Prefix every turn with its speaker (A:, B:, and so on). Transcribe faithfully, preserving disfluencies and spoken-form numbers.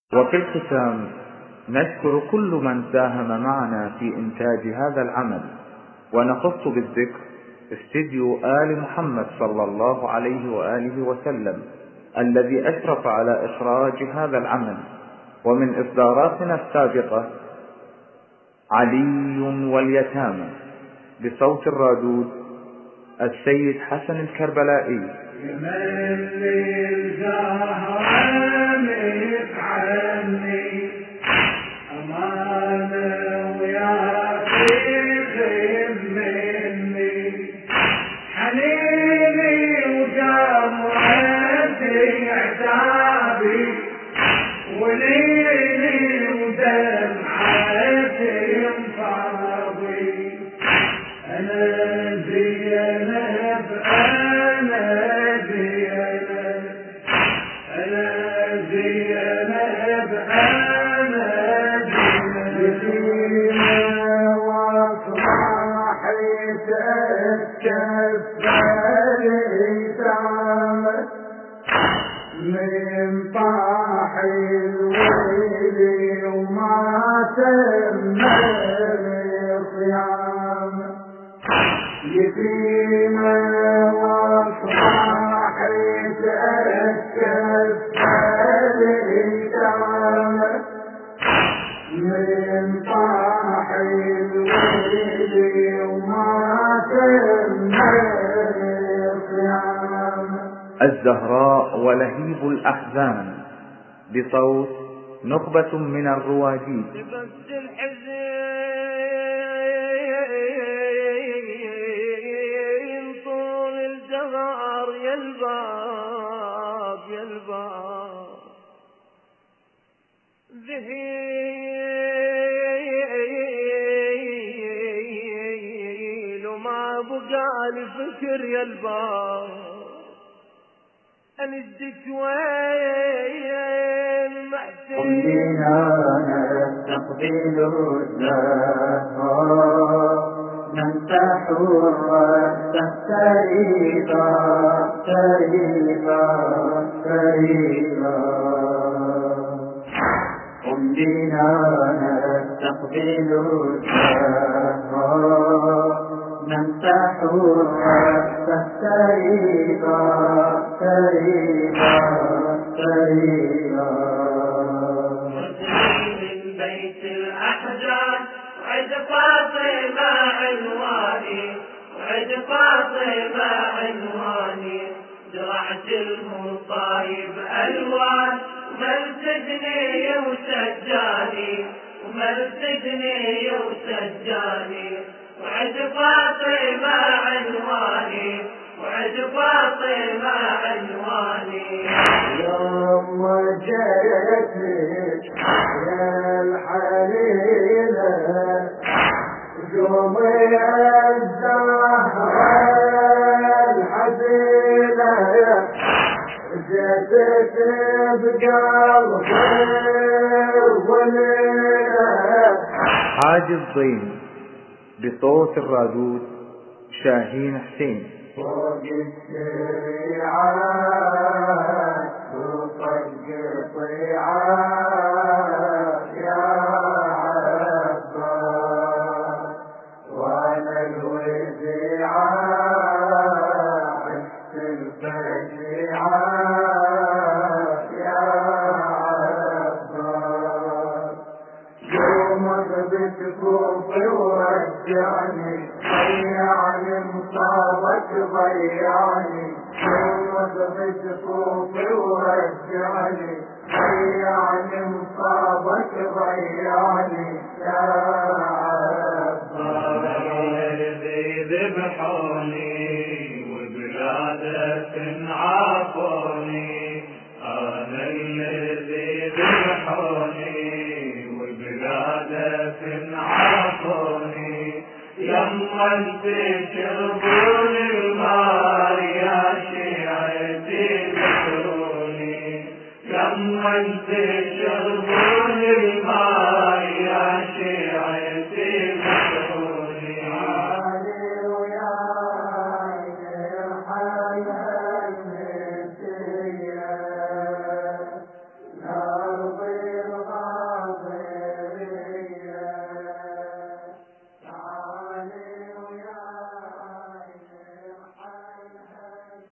A: وفي الختام نشكر كل من ساهم معنا في إنتاج هذا العمل، ونخص بالذكر استديو آل محمد صلى الله عليه وآله وسلم الذي أشرف على إخراج هذا العمل. ومن إصداراتنا السابقة علي واليتامى بصوت الرادود السيد حسن الكربلائي.
B: من طاح الويل وما تم الصيام يتيمة وافراح تأكد فالإيتام من طاح الويل وما تم الصيام.
A: الزهراء ولهيب الأحزان بصوت نخبة من الرواجيج.
C: بس الحزين طول الجغار يلباب يلباب ذهيل وما بقى الفكر يلباب أنجدك وين محسن
B: قمنا نستقبل الزهر نمسح الرأس تريبا تريبا تريبا قمنا نستقبل الزهر نمسح الرأس تريبا تريبا تريبا.
C: من بيت الأحزان وعد فاطمة عنواني وعد فاطمة عنواني زرعت المصايب ألوان ومرسدني وسجاني ومرسدني وسجاني وعد فاطمة عنواني وعد فاطمة عنواني.
B: يوم جيتك يا الحليلة يوم الزهرة الحزينة جيتك بقلبي وليلة.
A: حاج الضيم بصوت الرادود شاهين حسين.
B: فوق الشريعات وفوق الطيعات يا عباس وانا الوزيعات عشت الفجيعات يا عباس يومك بتكوفي ورجعني ضيعني مصابك ضيعني يومك بتكوفي ورجعني ضيعني مصابك ضيعني يا عباس.
C: الذي ذبحوني وبلادك عافوني أنا الذي ذبحوني وبلادك عافوني يما تشربون الماء يا شيعتي ذكروني يما تشربون الماء